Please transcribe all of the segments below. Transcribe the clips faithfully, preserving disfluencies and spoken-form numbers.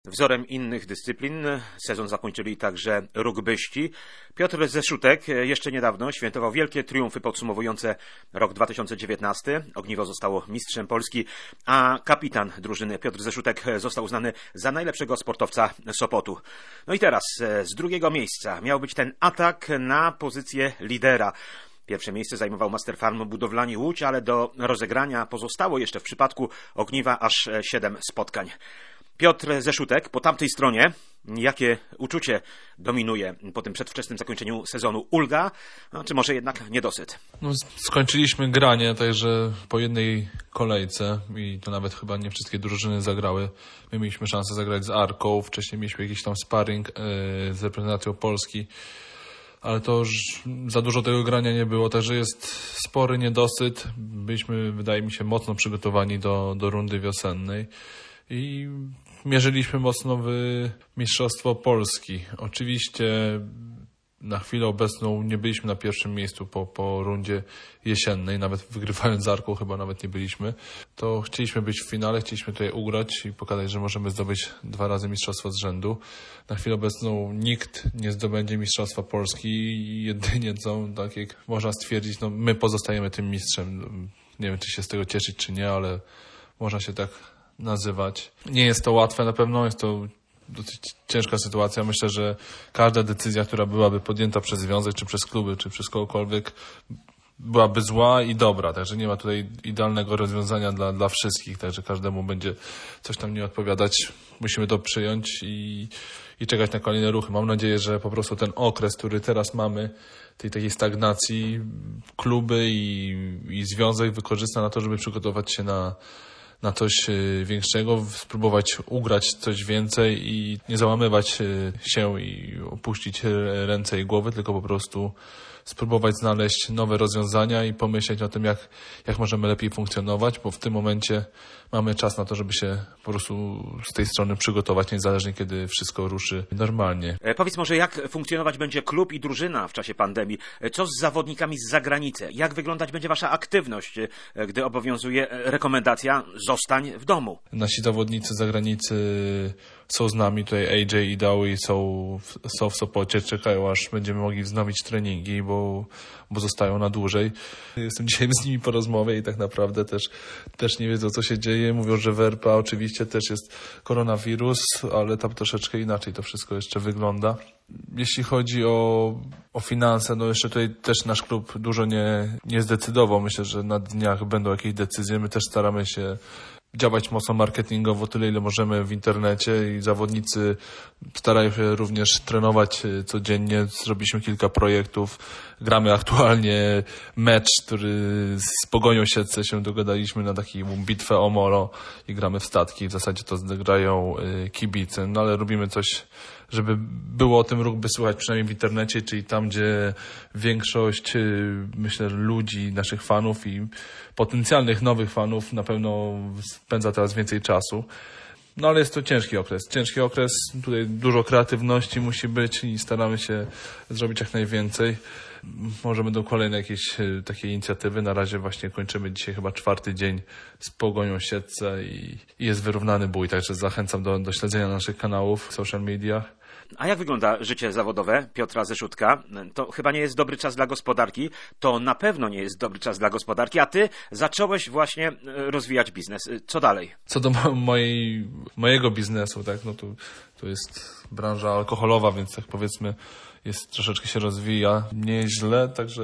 Wzorem innych dyscyplin sezon zakończyli także rugbyści. Piotr Zeszutek jeszcze niedawno świętował wielkie triumfy podsumowujące rok dwa tysiące dziewiętnasty. Ogniwo zostało mistrzem Polski, a kapitan drużyny Piotr Zeszutek został uznany za najlepszego sportowca Sopotu. No i teraz z drugiego miejsca miał być ten atak na pozycję lidera. Pierwsze miejsce zajmował Master Farm Budowlani Łódź, ale do rozegrania pozostało jeszcze w przypadku Ogniwa aż siedem spotkań. Piotr Zeszutek po tamtej stronie, jakie uczucie dominuje po tym przedwczesnym zakończeniu sezonu? Ulga, no, czy może jednak niedosyt? No, skończyliśmy granie, także po jednej kolejce i to nawet chyba nie wszystkie drużyny zagrały. My mieliśmy szansę zagrać z Arką, wcześniej mieliśmy jakiś tam sparring yy, z reprezentacją Polski, ale to już za dużo tego grania nie było, także jest spory niedosyt. Byliśmy, wydaje mi się, mocno przygotowani do, do rundy wiosennej i mierzyliśmy mocno w Mistrzostwo Polski. Oczywiście na chwilę obecną nie byliśmy na pierwszym miejscu po, po rundzie jesiennej, nawet wygrywając z Arką chyba nawet nie byliśmy. To chcieliśmy być w finale, chcieliśmy tutaj ugrać i pokazać, że możemy zdobyć dwa razy Mistrzostwo z rzędu. Na chwilę obecną nikt nie zdobędzie Mistrzostwa Polski i jedynie co, tak jak można stwierdzić, no my pozostajemy tym mistrzem. Nie wiem, czy się z tego cieszyć, czy nie, ale można się tak nazywać. Nie jest to łatwe na pewno, jest to dosyć ciężka sytuacja. Myślę, że każda decyzja, która byłaby podjęta przez związek, czy przez kluby, czy przez kogokolwiek, byłaby zła i dobra. Także nie ma tutaj idealnego rozwiązania dla, dla wszystkich. Także każdemu będzie coś tam nie odpowiadać. Musimy to przyjąć i, i czekać na kolejne ruchy. Mam nadzieję, że po prostu ten okres, który teraz mamy, tej takiej stagnacji, kluby i, i związek wykorzysta na to, żeby przygotować się na na coś większego, spróbować ugrać coś więcej i nie załamywać się i opuścić ręce i głowy, tylko po prostu spróbować znaleźć nowe rozwiązania i pomyśleć o tym, jak, jak możemy lepiej funkcjonować, bo w tym momencie mamy czas na to, żeby się po prostu z tej strony przygotować, niezależnie kiedy wszystko ruszy normalnie. E, powiedz może, jak funkcjonować będzie klub i drużyna w czasie pandemii? Co z zawodnikami z zagranicy? Jak wyglądać będzie wasza aktywność, gdy obowiązuje rekomendacja zostań w domu? Nasi zawodnicy z zagranicy są z nami, tutaj A J i Dały są, są w Sopocie, czekają aż będziemy mogli wznowić treningi, bo, bo zostają na dłużej. Jestem dzisiaj z nimi po rozmowie i tak naprawdę też, też nie wiedzą, co się dzieje. Mówią, że w R P A oczywiście też jest koronawirus, ale tam troszeczkę inaczej to wszystko jeszcze wygląda. Jeśli chodzi o, o finanse, no jeszcze tutaj też nasz klub dużo nie, nie zdecydował. Myślę, że na dniach będą jakieś decyzje. My też staramy się działać mocno marketingowo, tyle ile możemy w internecie i zawodnicy starają się również trenować codziennie. Zrobiliśmy kilka projektów. Gramy aktualnie mecz, który z Pogonią Siedlce się dogadaliśmy na taką bitwę o Molo i gramy w statki. W zasadzie to grają kibice, no ale robimy coś, żeby było o tym rugby słychać przynajmniej w internecie, czyli tam, gdzie większość, myślę, ludzi, naszych fanów i potencjalnych nowych fanów na pewno spędza teraz więcej czasu. No ale jest to ciężki okres. Ciężki okres, tutaj dużo kreatywności musi być i staramy się zrobić jak najwięcej. Może będą kolejne jakieś takie inicjatywy. Na razie właśnie kończymy dzisiaj chyba czwarty dzień z Pogonią Siedlce i, i jest wyrównany bój, także zachęcam do, do śledzenia naszych kanałów w social mediach. A jak wygląda życie zawodowe Piotra Zeszutka? To chyba nie jest dobry czas dla gospodarki, to na pewno nie jest dobry czas dla gospodarki, a ty zacząłeś właśnie rozwijać biznes. Co dalej? Co do mojej, mojego biznesu, tak, no to, to jest branża alkoholowa, więc tak powiedzmy jest troszeczkę się rozwija nieźle, także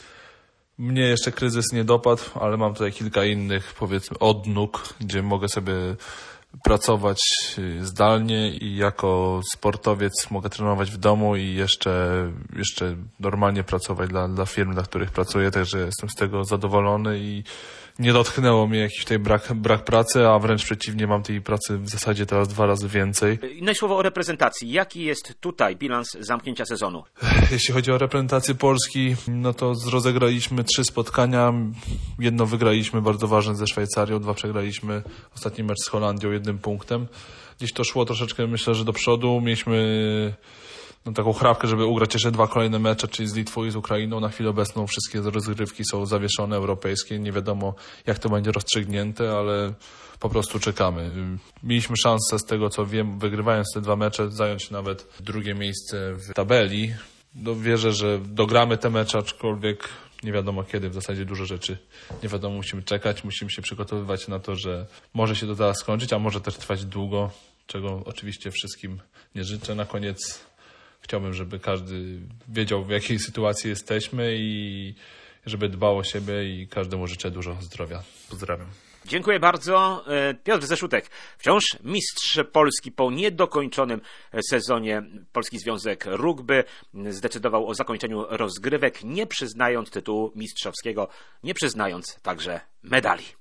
mnie jeszcze kryzys nie dopadł, ale mam tutaj kilka innych, powiedzmy, odnóg, gdzie mogę sobie pracować zdalnie i jako sportowiec mogę trenować w domu i jeszcze, jeszcze normalnie pracować dla, dla firm, dla których pracuję, także jestem z tego zadowolony i nie dotknęło mnie jakiś tutaj brak, brak pracy, a wręcz przeciwnie, mam tej pracy w zasadzie teraz dwa razy więcej. No i słowo o reprezentacji. Jaki jest tutaj bilans zamknięcia sezonu? Jeśli chodzi o reprezentację Polski, no to rozegraliśmy trzy spotkania. Jedno wygraliśmy, bardzo ważne, ze Szwajcarią, dwa przegraliśmy. Ostatni mecz z Holandią jednym punktem. Gdzieś to szło troszeczkę, myślę, że do przodu. Mieliśmy no, taką chrapkę, żeby ugrać jeszcze dwa kolejne mecze, czyli z Litwą i z Ukrainą. Na chwilę obecną wszystkie rozgrywki są zawieszone, europejskie. Nie wiadomo, jak to będzie rozstrzygnięte, ale po prostu czekamy. Mieliśmy szansę, z tego co wiem, wygrywając te dwa mecze, zająć nawet drugie miejsce w tabeli. No, wierzę, że dogramy te mecze, aczkolwiek nie wiadomo kiedy, w zasadzie dużo rzeczy nie wiadomo, musimy czekać, musimy się przygotowywać na to, że może się to zaraz skończyć, a może też trwać długo, czego oczywiście wszystkim nie życzę. Na koniec chciałbym, żeby każdy wiedział, w jakiej sytuacji jesteśmy i żeby dbał o siebie i każdemu życzę dużo zdrowia. Pozdrawiam. Dziękuję bardzo. Piotr Zeszutek, wciąż mistrz Polski po niedokończonym sezonie. Polski Związek Rugby zdecydował o zakończeniu rozgrywek, nie przyznając tytułu mistrzowskiego, nie przyznając także medali.